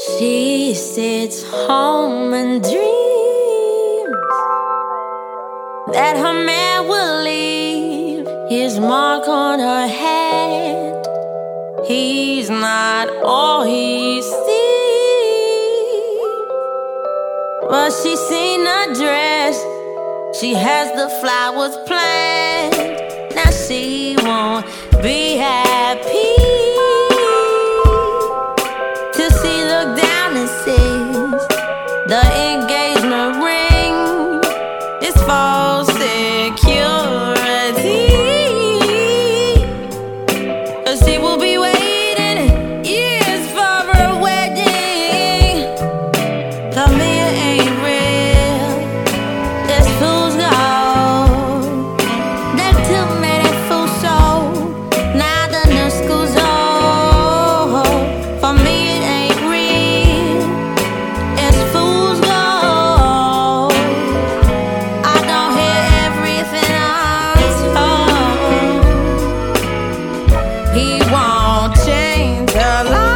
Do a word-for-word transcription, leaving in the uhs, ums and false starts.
She sits home and dreams that her man will leave his mark on her hand. He's not all he seems, but she's seen a dress, she has the flowers planned. Now she won't be happy till she look down and sees the engagement ring is false security. Cause she will be waiting years for her wedding. Tell me it ain't real, this fool's gold. That took me that fool soul. Now the new school's old. For me it ain't real, it's fool's gold. I don't hear everything I'm told. He won't change her life.